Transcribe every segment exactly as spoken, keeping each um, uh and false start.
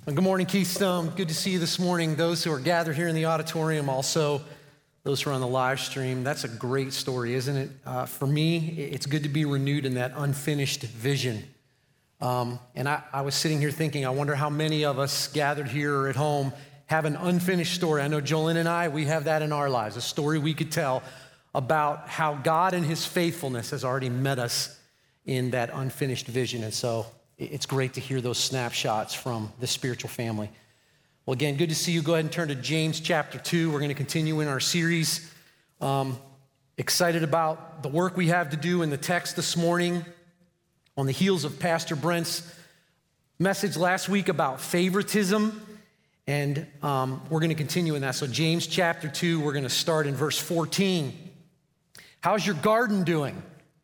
Well, good morning, Keystone. Good to see you this morning. Those who are gathered here in the auditorium, also those who are on the live stream. That's a great story, isn't it? Uh, for me, it's good to be renewed in that unfinished vision. Um, and I, I was sitting here thinking, I wonder how many of us gathered here or at home have an unfinished story. I know Jolene and I, we have that in our lives, a story we could tell about how God and his faithfulness has already met us in that unfinished vision. And so it's great to hear those snapshots from the spiritual family. Well, again, good to see you. Go ahead and turn to James chapter two. We're going to continue in our series. Um, excited about the work we have to do in the text this morning on the heels of Pastor Brent's message last week about favoritism. And um, we're going to continue in that. So James chapter two, we're going to start in verse fourteen. How's your garden doing?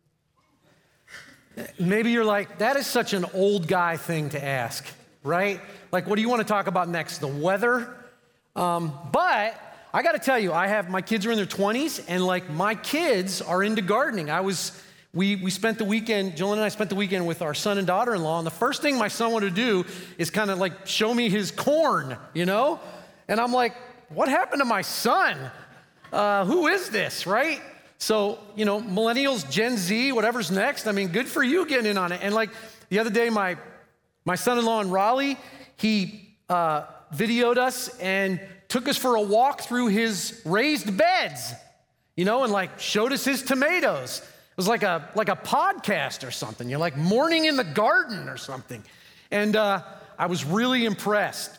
Maybe you're like, that is such an old guy thing to ask, right? Like, what do you want to talk about next? The weather? Um, but I got to tell you, I have, my kids are in their twenties, and like my kids are into gardening. I was, we we spent the weekend, Jolene and I spent the weekend with our son and daughter-in-law, and the first thing my son wanted to do is kind of like show me his corn, you know? And I'm like, what happened to my son? Uh, who is this, right? So, you know, millennials, Gen Z, whatever's next, I mean, good for you getting in on it. And like the other day, my my son-in-law in Raleigh, he uh, videoed us and took us for a walk through his raised beds, you know, and like showed us his tomatoes. It was like a like a podcast or something. You're like morning in the garden or something. And uh, I was really impressed.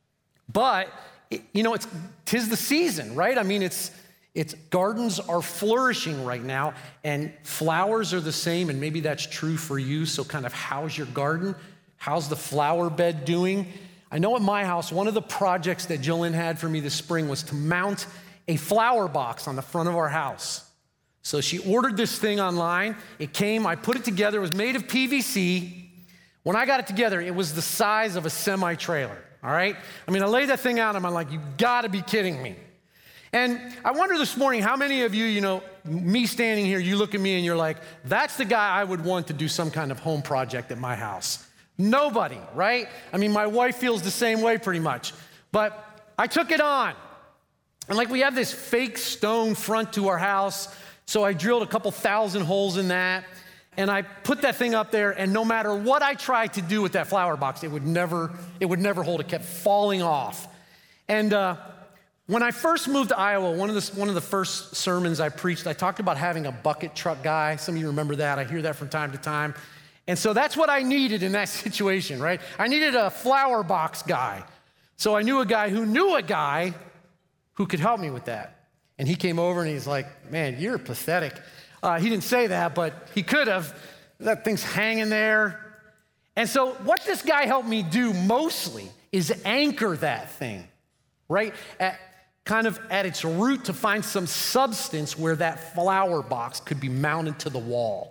But, it, you know, it's 'tis the season, right? I mean, it's It's gardens are flourishing right now, and flowers are the same, and maybe that's true for you. So kind of how's your garden? How's the flower bed doing? I know at my house, one of the projects that Jolene had for me this spring was to mount a flower box on the front of our house. So she ordered this thing online. It came, I put it together. It was made of P V C. When I got it together, it was the size of a semi-trailer, all right? I mean, I laid that thing out, and I'm like, you gotta be kidding me. And I wonder this morning, how many of you, you know, me standing here, you look at me and you're like, that's the guy I would want to do some kind of home project at my house. Nobody, right? I mean, my wife feels the same way pretty much. But I took it on. And like we have this fake stone front to our house, so I drilled a couple thousand holes in that, and I put that thing up there, and no matter what I tried to do with that flower box, it would never, it would never hold. It kept falling off. And, uh, When I first moved to Iowa, one of, the, one of the first sermons I preached, I talked about having a bucket truck guy. Some of you remember that. I hear that from time to time. And so that's what I needed in that situation, right? I needed a flower box guy. So I knew a guy who knew a guy who could help me with that. And he came over and he's like, man, you're pathetic. Uh, he didn't say that, but he could have. That thing's hanging there. And so what this guy helped me do mostly is anchor that thing, right? At, kind of at its root to find some substance where that flower box could be mounted to the wall.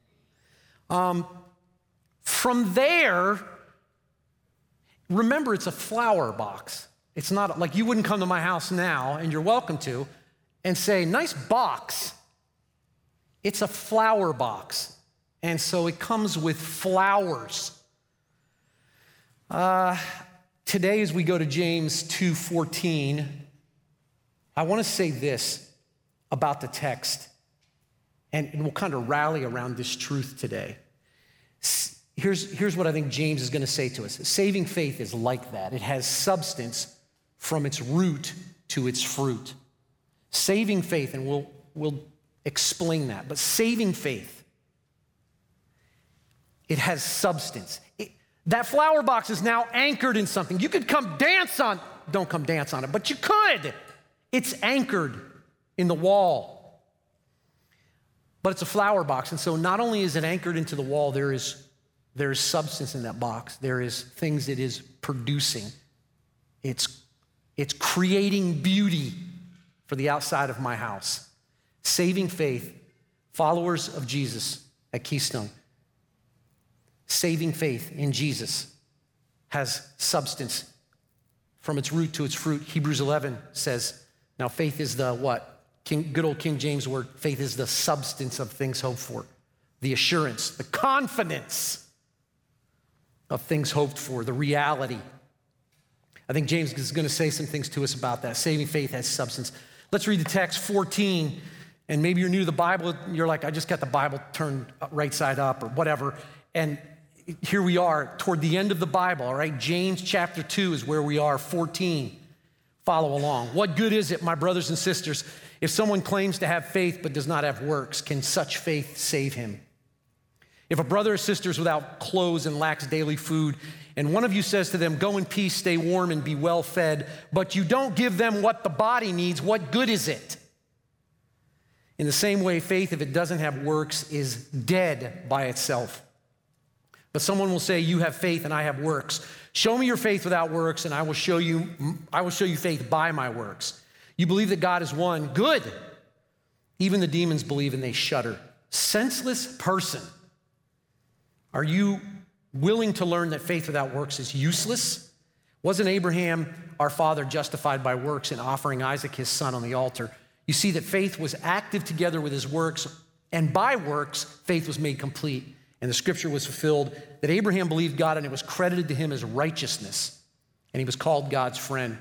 Um, from there, remember it's a flower box. It's not like you wouldn't come to my house now, and you're welcome to, and say, nice box. It's a flower box. And so it comes with flowers. Uh, today as we go to James two fourteen, I want to say this about the text, and, and we'll kind of rally around this truth today. Here's, here's what I think James is going to say to us. Saving faith is like that. It has substance from its root to its fruit. Saving faith, and we'll, we'll explain that, but saving faith, it has substance. It, that flower box is now anchored in something. You could come dance on, don't come dance on it, but you could. It's anchored in the wall, but it's a flower box. And so not only is it anchored into the wall, there is, there is substance in that box. There is things it is producing. It's, it's creating beauty for the outside of my house. Saving faith, followers of Jesus at Keystone. Saving faith in Jesus has substance from its root to its fruit. Hebrews eleven says, now faith is the what? King, good old King James word, faith is the substance of things hoped for, the assurance, the confidence of things hoped for, the reality I think James is going to say some things to us about that. Saving faith has substance. Let's read the text fourteen, and maybe you're new to the Bible. You're like, I just got the Bible turned right side up or whatever. And here we are toward the end of the Bible, all right? James chapter two is where we are, fourteen. Follow along. What good is it, my brothers and sisters, if someone claims to have faith but does not have works? Can such faith save him? If a brother or sister is without clothes and lacks daily food, and one of you says to them, go in peace, stay warm, and be well fed, but you don't give them what the body needs, what good is it? In the same way, faith, if it doesn't have works, is dead by itself. But someone will say, you have faith and I have works. Show me your faith without works, and I will show you, I will show you faith by my works. You believe that God is one. Good. Even the demons believe and they shudder. Senseless person. Are you willing to learn that faith without works is useless? Wasn't Abraham, our father, justified by works in offering Isaac, his son, on the altar? You see that faith was active together with his works, and by works, faith was made complete. And the scripture was fulfilled that Abraham believed God and it was credited to him as righteousness, and he was called God's friend.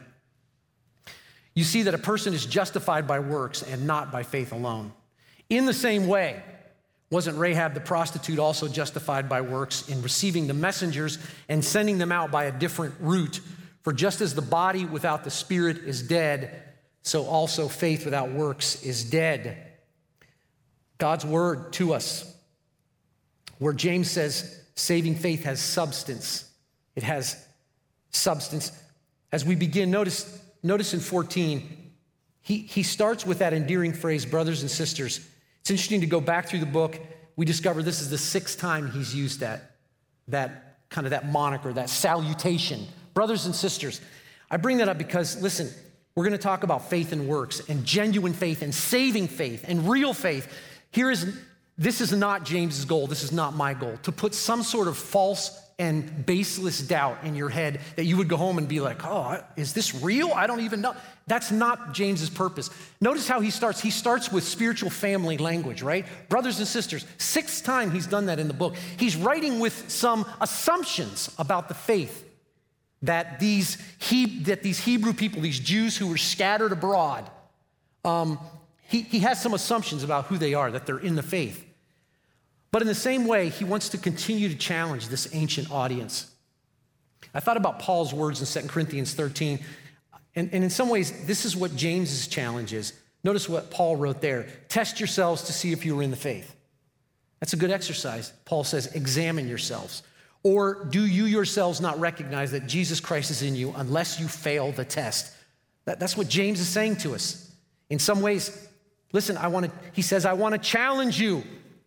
You see that a person is justified by works and not by faith alone. In the same way, wasn't Rahab the prostitute also justified by works in receiving the messengers and sending them out by a different route? For just as the body without the spirit is dead, so also faith without works is dead. God's word to us, where James says saving faith has substance. It has substance. As we begin, notice, notice in fourteen, he, he starts with that endearing phrase, brothers and sisters. It's interesting to go back through the book. We discover this is the sixth time he's used that, that kind of that moniker, that salutation. Brothers and sisters. I bring that up because, listen, we're going to talk about faith and works and genuine faith and saving faith and real faith. Here is, this is not James's goal. This is not my goal, to put some sort of false and baseless doubt in your head that you would go home and be like, oh, is this real? I don't even know. That's not James's purpose. Notice how he starts. He starts with spiritual family language, right? Brothers and sisters. Sixth time he's done that in the book. He's writing with some assumptions about the faith that these, he, that these Hebrew people, these Jews who were scattered abroad, um, he, he has some assumptions about who they are, that they're in the faith. But in the same way, he wants to continue to challenge this ancient audience. I thought about Paul's words in Second Corinthians thirteen, and, and in some ways, this is what James's challenge is. Notice what Paul wrote there. Test yourselves to see if you are in the faith. That's a good exercise. Paul says, examine yourselves. Or do you yourselves not recognize that Jesus Christ is in you unless you fail the test? That, that's what James is saying to us. In some ways, listen, I want to, he says, I want to challenge you.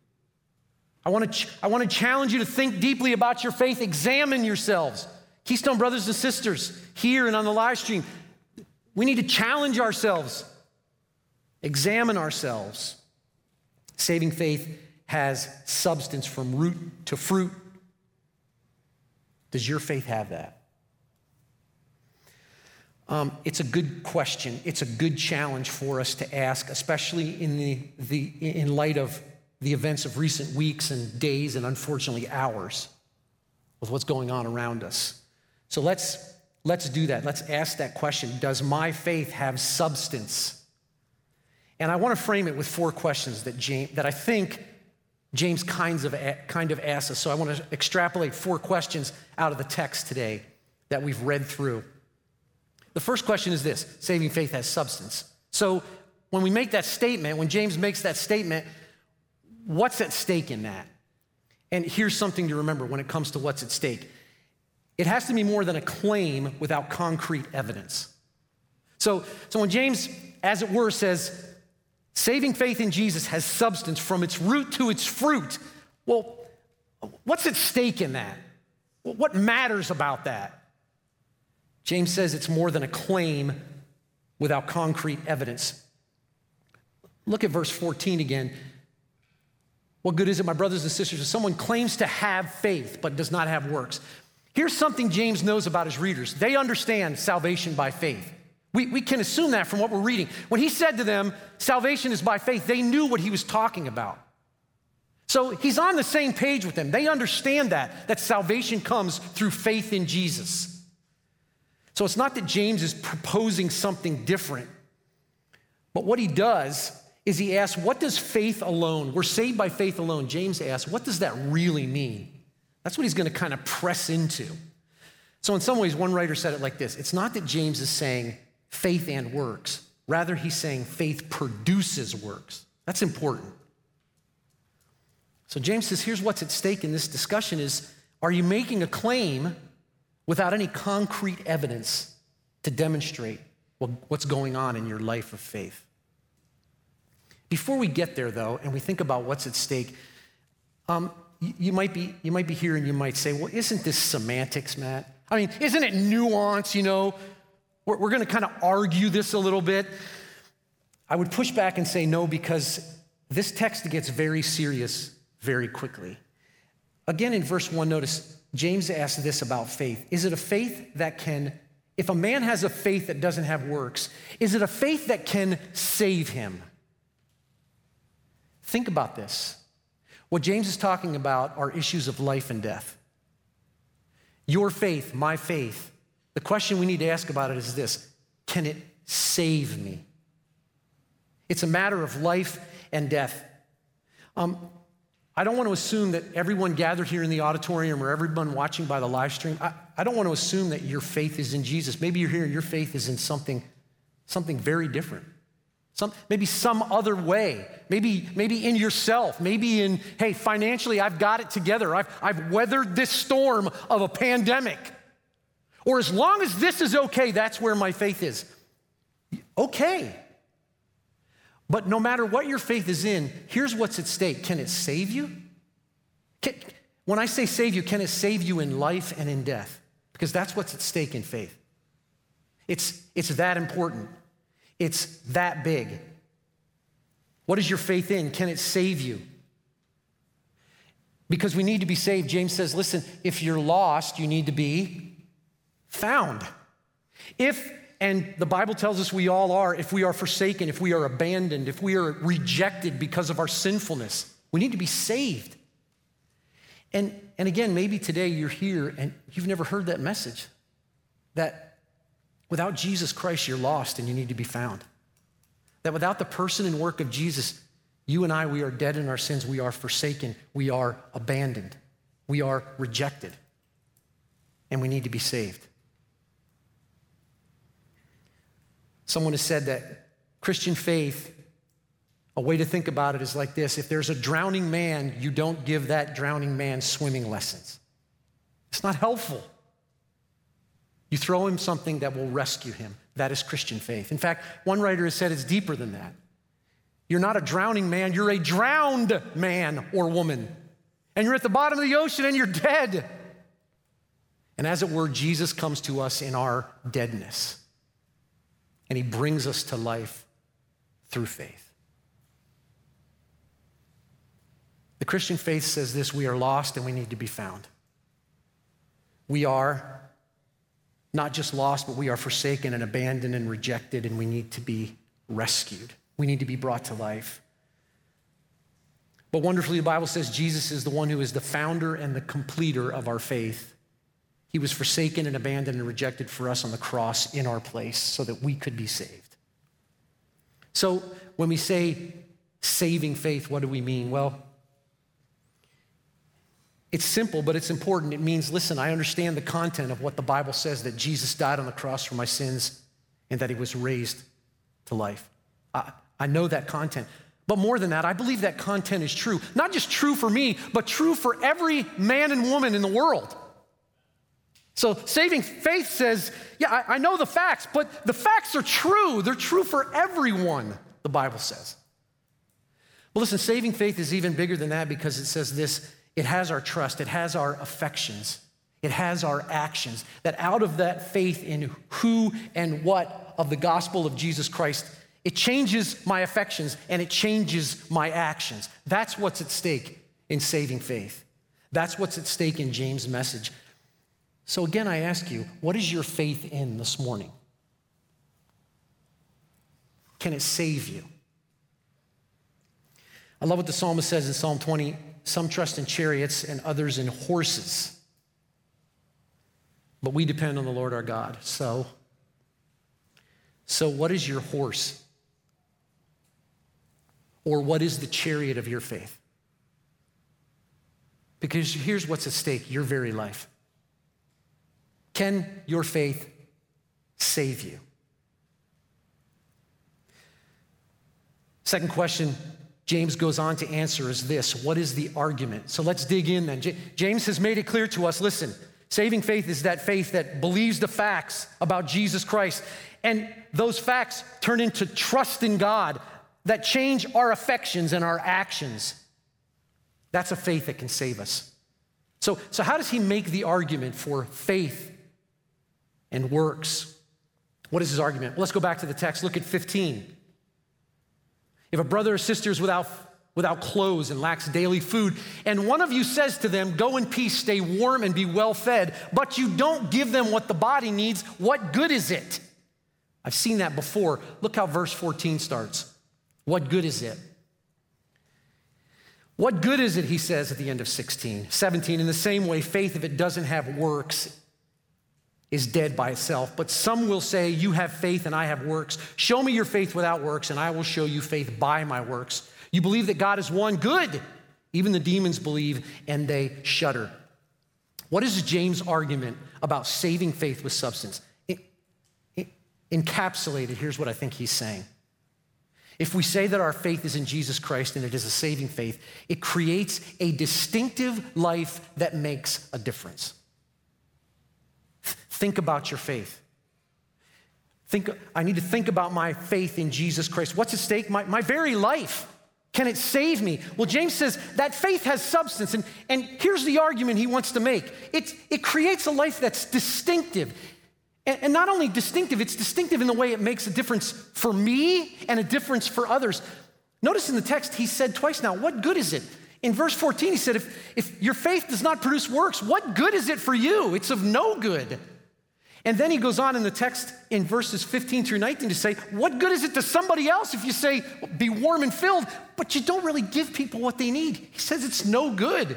I want to, I want to challenge you to think deeply about your faith. Examine yourselves. Keystone brothers and sisters, here and on the live stream, we need to challenge ourselves. Examine ourselves. Saving faith has substance from root to fruit. Does your faith have that? Um, it's a good question. It's a good challenge for us to ask, especially in the, the in light of the events of recent weeks and days and unfortunately hours with what's going on around us. So let's let's do that. Let's ask that question. Does my faith have substance? And I want to frame it with four questions that James, that I think James kinds of kind of asks us. So I want to extrapolate four questions out of the text today that we've read through. The first question is this: saving faith has substance. So when we make that statement, when James makes that statement, what's at stake in that? And here's something to remember when it comes to what's at stake. It has to be more than a claim without concrete evidence. So, so when James, as it were, says, saving faith in Jesus has substance from its root to its fruit, well, what's at stake in that? What matters about that? James says it's more than a claim without concrete evidence. Look at verse fourteen again. What good is it, my brothers and sisters, if someone claims to have faith but does not have works? Here's something James knows about his readers. They understand salvation by faith. We, we can assume that from what we're reading. When he said to them, salvation is by faith, they knew what he was talking about. So he's on the same page with them. They understand that, that salvation comes through faith in Jesus. So it's not that James is proposing something different, but what he does is he asks, what does faith alone, we're saved by faith alone. James asks, what does that really mean? That's what he's going to kind of press into. So in some ways, one writer said it like this. It's not that James is saying faith and works. Rather, he's saying faith produces works. That's important. So James says, here's what's at stake in this discussion is, are you making a claim without any concrete evidence to demonstrate what's going on in your life of faith? Before we get there, though, and we think about what's at stake, um, you, you might be you might be here and you might say, well, isn't this semantics, Matt? I mean, isn't it nuance, you know? We're, we're going to kind of argue this a little bit. I would push back and say no, because this text gets very serious very quickly. Again, in verse one, notice James asks this about faith. Is it a faith that can, if a man has a faith that doesn't have works, is it a faith that can save him? Think about this. What James is talking about are issues of life and death. Your faith, my faith. The question we need to ask about it is this: can it save me? It's a matter of life and death. Um, I don't want to assume that everyone gathered here in the auditorium or everyone watching by the live stream, I, I don't want to assume that your faith is in Jesus. Maybe you're here and your faith is in something, something very different. Some, maybe some other way, maybe, maybe in yourself, maybe in, hey, financially, I've got it together. I've, I've weathered this storm of a pandemic. Or as long as this is okay, that's where my faith is. Okay. But no matter what your faith is in, here's what's at stake. Can it save you? Can, when I say save you, can it save you in life and in death? Because that's what's at stake in faith. It's, it's that important. It's that big. What is your faith in? Can it save you? Because we need to be saved. James says, listen, if you're lost, you need to be found. If, and the Bible tells us we all are, if we are forsaken, if we are abandoned, if we are rejected because of our sinfulness, we need to be saved. And, and again, maybe today you're here and you've never heard that message, that without Jesus Christ, you're lost and you need to be found. That without the person and work of Jesus, you and I, we are dead in our sins. We are forsaken. We are abandoned. We are rejected. And we need to be saved. Someone has said that Christian faith, a way to think about it is like this. If there's a drowning man, you don't give that drowning man swimming lessons. It's not helpful. You throw him something that will rescue him. That is Christian faith. In fact, one writer has said it's deeper than that. You're not a drowning man, you're a drowned man or woman. And you're at the bottom of the ocean and you're dead. And as it were, Jesus comes to us in our deadness. And he brings us to life through faith. The Christian faith says this: we are lost and we need to be found. We are not just lost, but we are forsaken and abandoned and rejected, and we need to be rescued. We need to be brought to life. But wonderfully, the Bible says Jesus is the one who is the founder and the completer of our faith. He was forsaken and abandoned and rejected for us on the cross in our place so that we could be saved. So when we say saving faith, what do we mean? Well, it's simple, but it's important. It means, listen, I understand the content of what the Bible says, that Jesus died on the cross for my sins and that he was raised to life. I, I know that content. But more than that, I believe that content is true. Not just true for me, but true for every man and woman in the world. So saving faith says, yeah, I, I know the facts, but the facts are true. They're true for everyone, the Bible says. Well, listen, saving faith is even bigger than that, because it says this: it has our trust, it has our affections, it has our actions. That out of that faith in who and what of the gospel of Jesus Christ, it changes my affections and it changes my actions. That's what's at stake in saving faith. That's what's at stake in James' message. So again, I ask you, what is your faith in this morning? Can it save you? I love what the psalmist says in Psalm twenty. Some trust in chariots and others in horses. but we depend on the Lord our God. So, so what is your horse? Or what is the chariot of your faith? Because here's what's at stake, your very life. Can your faith save you? Second question James goes on to answer is this: what is the argument? So let's dig in then. J- James has made it clear to us, listen, saving faith is that faith that believes the facts about Jesus Christ, and those facts turn into trust in God that change our affections and our actions. That's a faith that can save us. So, so how does he make the argument for faith and works? What is his argument? Well, let's go back to the text. Look at fifteen. If a brother or sister is without, without clothes and lacks daily food, and one of you says to them, go in peace, stay warm and be well fed, but you don't give them what the body needs, what good is it? I've seen that before. Look how verse fourteen starts. What good is it? What good is it, he says at the end of sixteen. seventeen, in the same way, faith, if it doesn't have works, is dead by itself. But some will say, you have faith and I have works. Show me your faith without works, and I will show you faith by my works. You believe that God is one, good. Even the demons believe and they shudder. What is James' argument about saving faith with substance? It, it, encapsulated, here's what I think he's saying. If we say that our faith is in Jesus Christ and it is a saving faith, it creates a distinctive life that makes a difference. Think about your faith. Think, I need to think about my faith in Jesus Christ. What's at stake? My, my very life. Can it save me? Well, James says that faith has substance, and, and here's the argument he wants to make. It, it creates a life that's distinctive. And, and not only distinctive, it's distinctive in the way it makes a difference for me and a difference for others. Notice in the text, he said twice now, what good is it? In verse fourteen, he said, if, if your faith does not produce works, what good is it for you? It's of no good. And then he goes on in the text in verses fifteen through nineteen to say, what good is it to somebody else if you say, be warm and filled, but you don't really give people what they need? He says it's no good.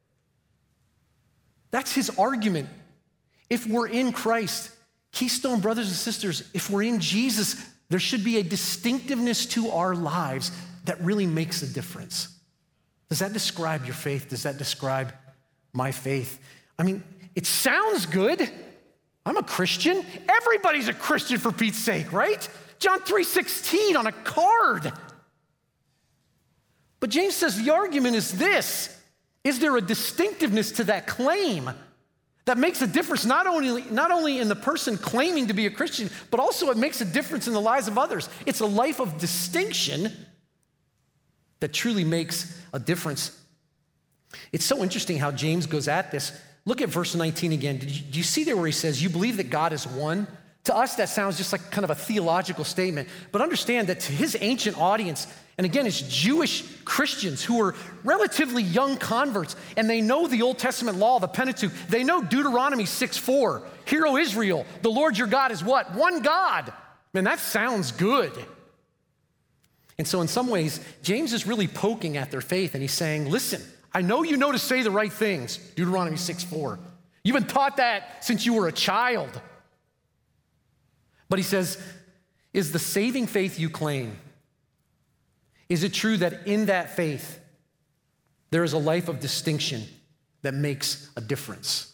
That's his argument. If we're in Christ, Keystone brothers and sisters, if we're in Jesus, there should be a distinctiveness to our lives that really makes a difference. Does that describe your faith? Does that describe my faith? I mean, it sounds good. I'm a Christian. Everybody's a Christian for Pete's sake, right? John three sixteen on a card. But James says the argument is this. Is there a distinctiveness to that claim that makes a difference not only, not only in the person claiming to be a Christian, but also it makes a difference in the lives of others? It's a life of distinction that truly makes a difference. It's so interesting how James goes at this. Look at verse nineteen again. Did you, do you see there where he says, you believe that God is one? To us, that sounds just like kind of a theological statement. But understand that to his ancient audience, and again, it's Jewish Christians who are relatively young converts, and they know the Old Testament law, the Pentateuch. They know Deuteronomy six four. Hear, O Israel, the Lord your God is what? One God. Man, that sounds good. And so in some ways, James is really poking at their faith, and he's saying, listen, I know you know to say the right things, Deuteronomy six four. You've been taught that since you were a child. But he says, is the saving faith you claim, is it true that in that faith, there is a life of distinction that makes a difference?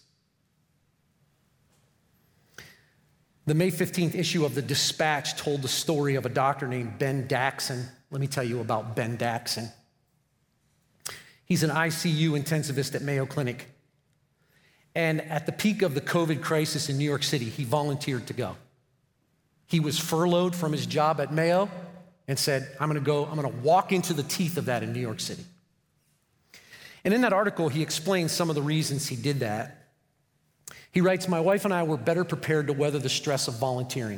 The May fifteenth issue of the Dispatch told the story of a doctor named Ben Daxon. Let me tell you about Ben Daxon. He's an I C U intensivist at Mayo Clinic. And at the peak of the COVID crisis in New York City, he volunteered to go. He was furloughed from his job at Mayo and said, I'm gonna go, I'm gonna walk into the teeth of that in New York City. And in that article, he explains some of the reasons he did that. He writes, my wife and I were better prepared to weather the stress of volunteering.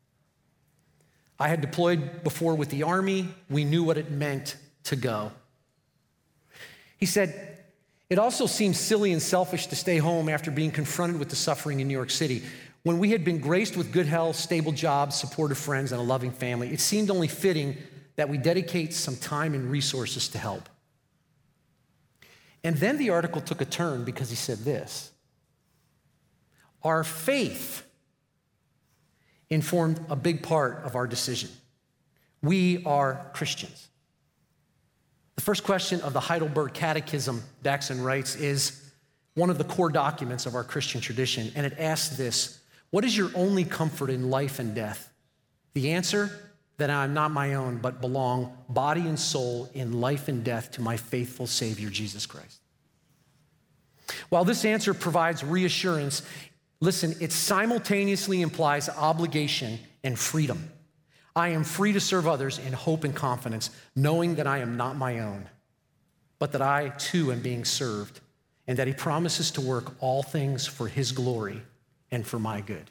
I had deployed before with the Army. We knew what it meant to go. He said, it also seemed silly and selfish to stay home after being confronted with the suffering in New York City. When we had been graced with good health, stable jobs, supportive friends, and a loving family, it seemed only fitting that we dedicate some time and resources to help. And then the article took a turn because he said this. our faith informed a big part of our decision. We are Christians. The first question of the Heidelberg Catechism, Daxon writes, is one of the core documents of our Christian tradition, and it asks this: what is your only comfort in life and death? The answer: that I am not my own, but belong body and soul in life and death to my faithful Savior, Jesus Christ. While this answer provides reassurance, listen, it simultaneously implies obligation and freedom. I am free to serve others in hope and confidence, knowing that I am not my own, but that I too am being served, and that he promises to work all things for his glory and for my good.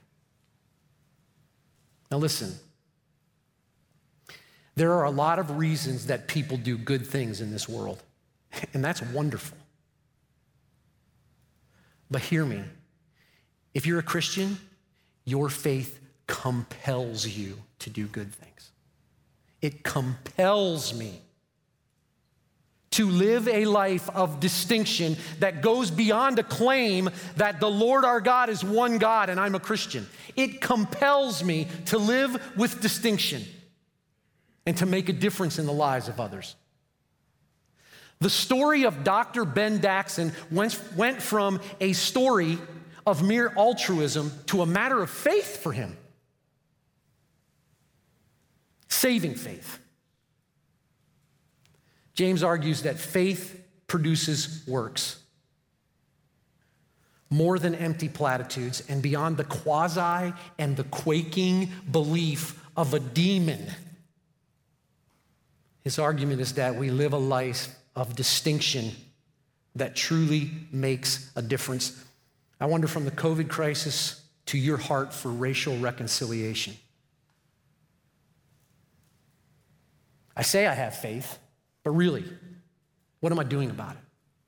Now listen, there are a lot of reasons that people do good things in this world, and that's wonderful. But hear me, if you're a Christian, your faith compels you to do good things. It compels me to live a life of distinction that goes beyond a claim that the Lord our God is one God and I'm a Christian. It compels me to live with distinction and to make a difference in the lives of others. The story of Doctor Ben Daxon went, went from a story of mere altruism to a matter of faith for him. Saving faith. James argues that faith produces works more than empty platitudes and beyond the quasi and the quaking belief of a demon. His argument is that we live a life of distinction that truly makes a difference. I wonder, from the COVID crisis to your heart for racial reconciliation. I say I have faith, but really, what am I doing about it?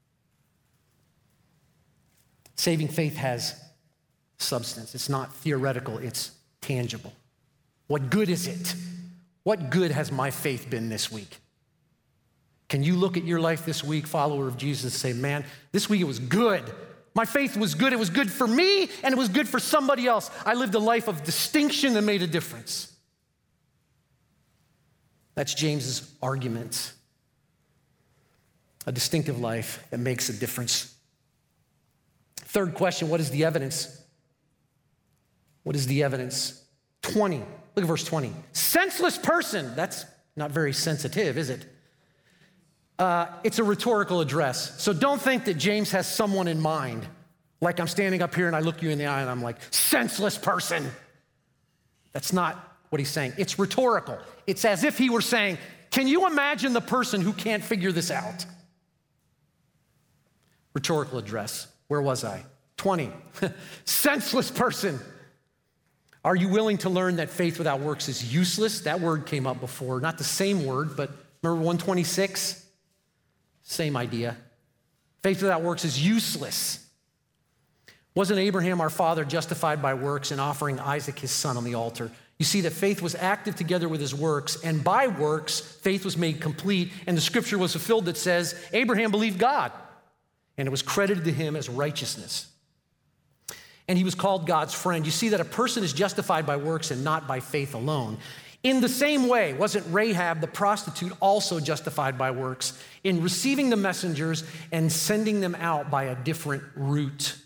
Saving faith has substance. It's not theoretical, it's tangible. What good is it? What good has my faith been this week? Can you look at your life this week, follower of Jesus, and say, man, this week it was good. My faith was good. It was good for me, and it was good for somebody else. I lived a life of distinction that made a difference. That's James's argument. A distinctive life that makes a difference. Third question, what is the evidence? What is the evidence? twenty, look at verse twenty. Senseless person, that's not very sensitive, is it? Uh, it's a rhetorical address. So don't think that James has someone in mind. Like I'm standing up here and I look you in the eye and I'm like, senseless person. That's not what he's saying. It's rhetorical. It's as if he were saying, can you imagine the person who can't figure this out? Rhetorical address. Where was I? twenty. Senseless person. Are you willing to learn that faith without works is useless? That word came up before. Not the same word, but remember one twenty-six? Same idea. Faith without works is useless. Wasn't Abraham our father justified by works in offering Isaac his son on the altar? You see that faith was active together with his works, and by works, faith was made complete, and the scripture was fulfilled that says, Abraham believed God, and it was credited to him as righteousness. And he was called God's friend. You see that a person is justified by works and not by faith alone. In the same way, wasn't Rahab the prostitute also justified by works in receiving the messengers and sending them out by a different route?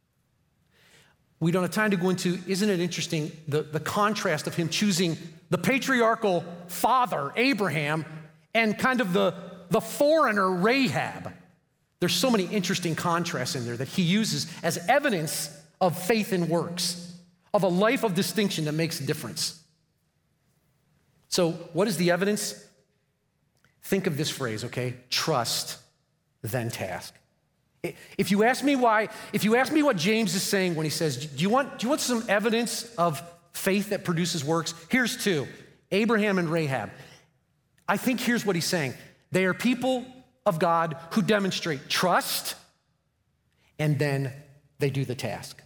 We don't have time to go into, isn't it interesting, the, the contrast of him choosing the patriarchal father, Abraham, and kind of the, the foreigner, Rahab. There's so many interesting contrasts in there that he uses as evidence of faith and works, of a life of distinction that makes a difference. So what is the evidence? Think of this phrase, okay? Trust, then task. If you ask me why, if you ask me what James is saying when he says, do you want, do you want some evidence of faith that produces works? Here's two, Abraham and Rahab. I think here's what he's saying. They are people of God who demonstrate trust, and then they do the task.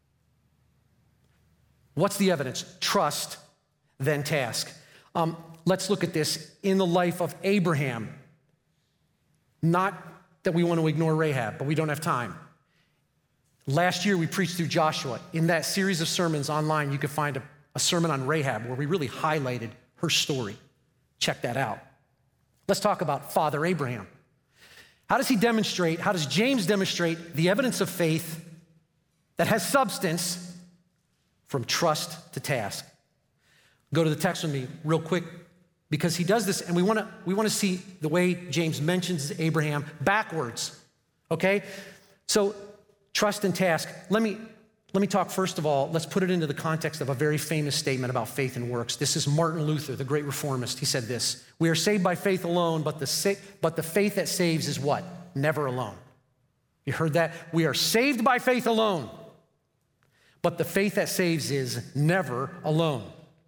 What's the evidence? Trust, then task. Um, let's look at this in the life of Abraham. Not that we want to ignore Rahab, but we don't have time. Last year, we preached through Joshua. In that series of sermons online, you can find a, a sermon on Rahab where we really highlighted her story. Check that out. Let's talk about Father Abraham. How does he demonstrate, how does James demonstrate the evidence of faith that has substance from trust to task? Go to the text with me real quick because he does this, and we want to we want to see the way James mentions Abraham backwards, okay? So trust and task. Let me, let me talk first of all, let's put it into the context of a very famous statement about faith and works. This is Martin Luther, the great reformist. He said this: we are saved by faith alone, but the, sa- but the faith that saves is what? Never alone. You heard that? We are saved by faith alone, but the faith that saves is never alone.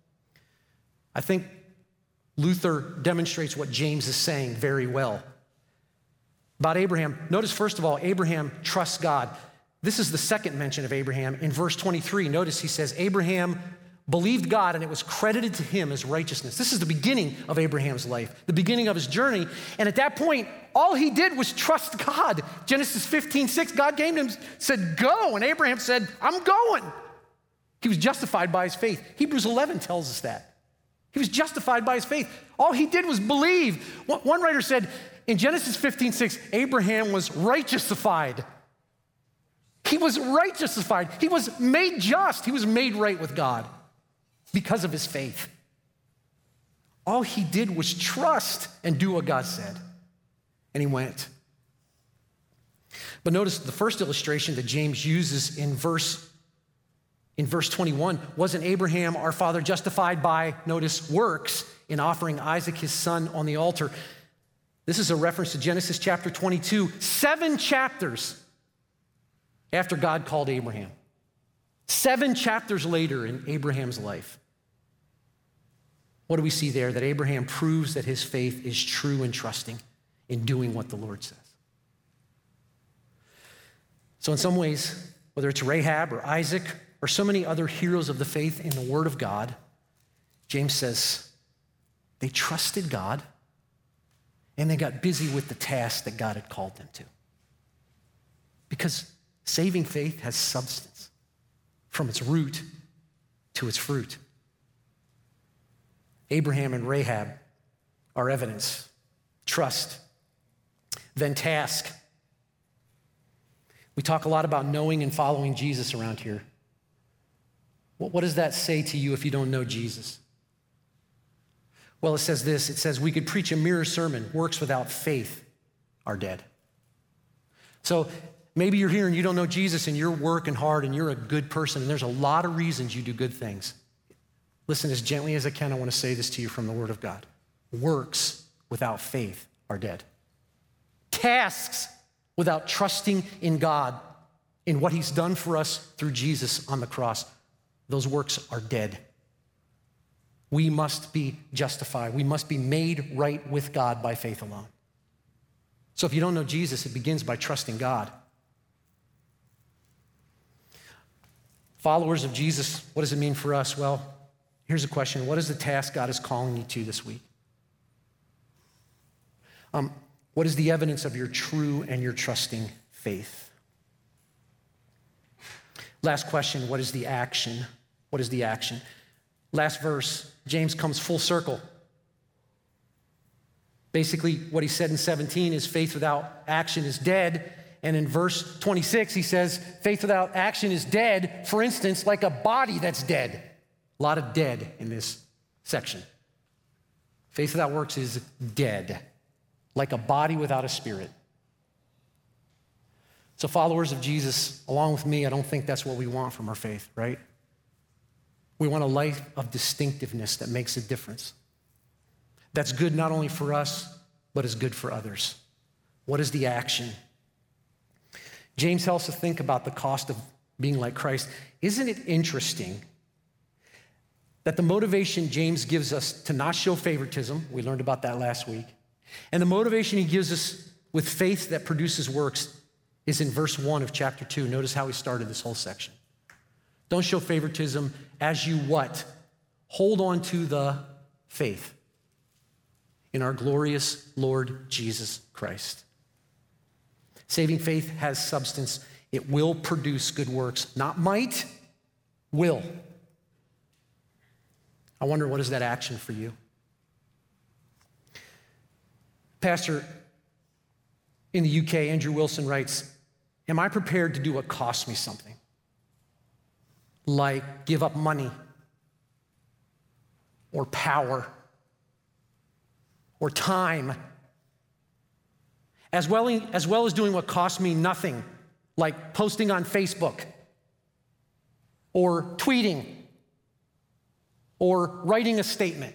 I think Luther demonstrates what James is saying very well. About Abraham, notice first of all, Abraham trusts God. This is the second mention of Abraham. In verse twenty-three, notice he says, Abraham believed God and it was credited to him as righteousness. This is the beginning of Abraham's life, the beginning of his journey. And at that point, all he did was trust God. Genesis fifteen six, God came to him and said, go. And Abraham said, I'm going. He was justified by his faith. Hebrews eleven tells us that. He was justified by his faith. All he did was believe. One writer said in Genesis fifteen six, Abraham was righteousified. He was righteousified. He was made just. He was made right with God because of his faith. All he did was trust and do what God said. And he went. But notice the first illustration that James uses in verse In verse twenty-one, wasn't Abraham, our father, justified by, notice, works in offering Isaac his son on the altar? This is a reference to Genesis chapter twenty-two, seven chapters after God called Abraham. Seven chapters later in Abraham's life. What do we see there? That Abraham proves that his faith is true and trusting in doing what the Lord says. So in some ways, whether it's Rahab or Isaac or so many other heroes of the faith in the Word of God, James says they trusted God and they got busy with the task that God had called them to. Because saving faith has substance from its root to its fruit. Abraham and Rahab are evidence. Trust, then task. We talk a lot about knowing and following Jesus around here. What does that say to you if you don't know Jesus? Well, it says this. It says we could preach a mirror sermon. Works without faith are dead. So maybe you're here and you don't know Jesus and you're working hard and you're a good person and there's a lot of reasons you do good things. Listen, as gently as I can, I want to say this to you from the Word of God. Works without faith are dead. Tasks without trusting in God, in what he's done for us through Jesus on the cross, those works are dead. We must be justified. We must be made right with God by faith alone. So if you don't know Jesus, it begins by trusting God. Followers of Jesus, what does it mean for us? Well, here's a question. What is the task God is calling you to this week? Um, what is the evidence of your true and your trusting faith? Last question, what is the action? What is the action? Last verse, James comes full circle. Basically, what he said in seventeen is faith without action is dead. And in verse twenty-six, he says faith without action is dead, for instance, like a body that's dead. A lot of dead in this section. Faith without works is dead, like a body without a spirit. So followers of Jesus, along with me, I don't think that's what we want from our faith, right? We want a life of distinctiveness that makes a difference. That's good not only for us, but is good for others. What is the action? James helps us think about the cost of being like Christ. Isn't it interesting that the motivation James gives us to not show favoritism, we learned about that last week, and the motivation he gives us with faith that produces works is in verse one of chapter two. Notice how he started this whole section. Don't show favoritism as you what? Hold on to the faith in our glorious Lord Jesus Christ. Saving faith has substance. It will produce good works. Not might, will. I wonder, what is that action for you? Pastor in the U K, Andrew Wilson writes, am I prepared to do what costs me something? Like give up money or power or time, as well, as well as doing what costs me nothing, like posting on Facebook or tweeting or writing a statement.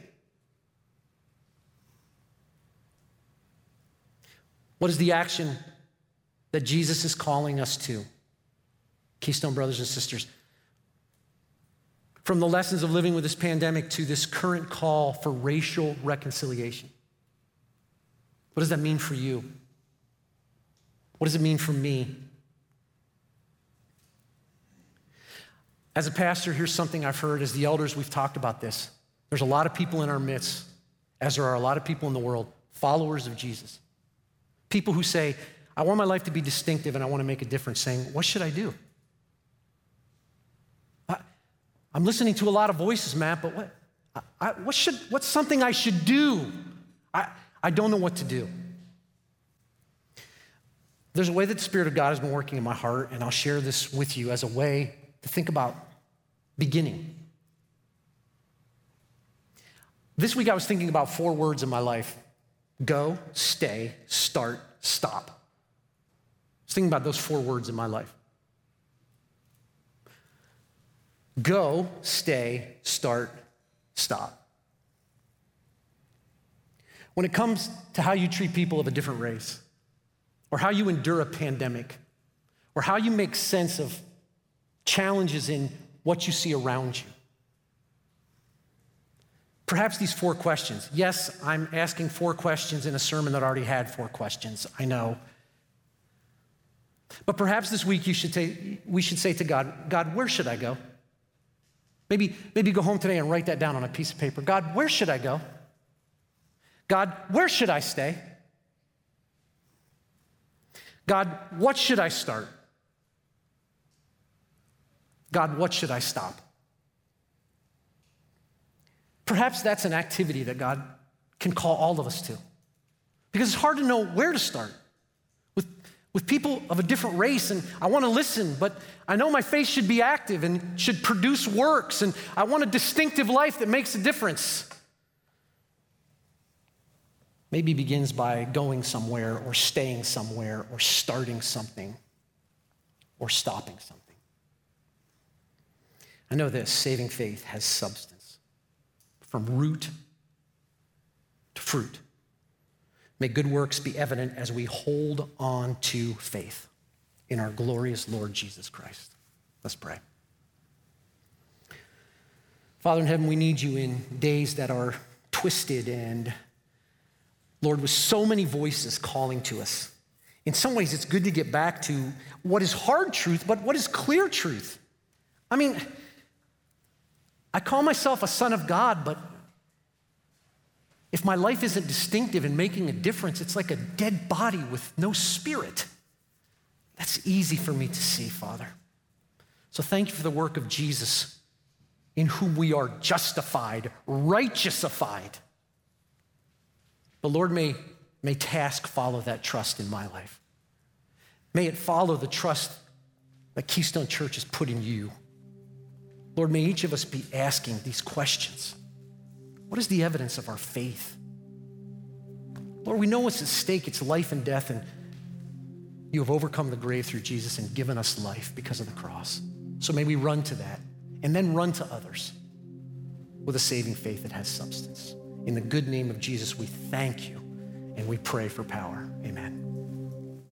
What is the action that Jesus is calling us to? Keystone brothers and sisters, from the lessons of living with this pandemic to this current call for racial reconciliation. What does that mean for you? What does it mean for me? As a pastor, here's something I've heard. As the elders, we've talked about this. There's a lot of people in our midst, as there are a lot of people in the world, followers of Jesus. People who say, I want my life to be distinctive and I want to make a difference, saying, what should I do? I, I'm listening to a lot of voices, Matt, but what, I, I, what should, what's something I should do? I, I don't know what to do. There's a way that the Spirit of God has been working in my heart, and I'll share this with you as a way to think about beginning. This week I was thinking about four words in my life: go, stay, start, stop. I was thinking about those four words in my life. Go, stay, start, stop. When it comes to how you treat people of a different race, or how you endure a pandemic, or how you make sense of challenges in what you see around you, perhaps these four questions. Yes, I'm asking four questions in a sermon that already had four questions, I know. But perhaps this week you should say, we should say to God, God, where should I go? Maybe, maybe go home today and write that down on a piece of paper. God, where should I go? God, where should I stay? God, what should I start? God, what should I stop? Perhaps that's an activity that God can call all of us to. Because it's hard to know where to start with, with people of a different race, and I want to listen, but I know my faith should be active and should produce works, and I want a distinctive life that makes a difference. Maybe begins by going somewhere or staying somewhere or starting something or stopping something. I know this, saving faith has substance, from root to fruit. May good works be evident as we hold on to faith in our glorious Lord Jesus Christ. Let's pray. Father in heaven, we need you in days that are twisted and, Lord, with so many voices calling to us. In some ways, it's good to get back to what is hard truth, but what is clear truth. I mean, I call myself a son of God, but if my life isn't distinctive and making a difference, it's like a dead body with no spirit. That's easy for me to see, Father. So thank you for the work of Jesus, in whom we are justified, righteousified. But Lord, may, may task follow that trust in my life. May it follow the trust that Keystone Church has put in you. Lord, may each of us be asking these questions. What is the evidence of our faith? Lord, we know what's at stake. It's life and death, and you have overcome the grave through Jesus and given us life because of the cross. So may we run to that and then run to others with a saving faith that has substance. In the good name of Jesus, we thank you and we pray for power. Amen.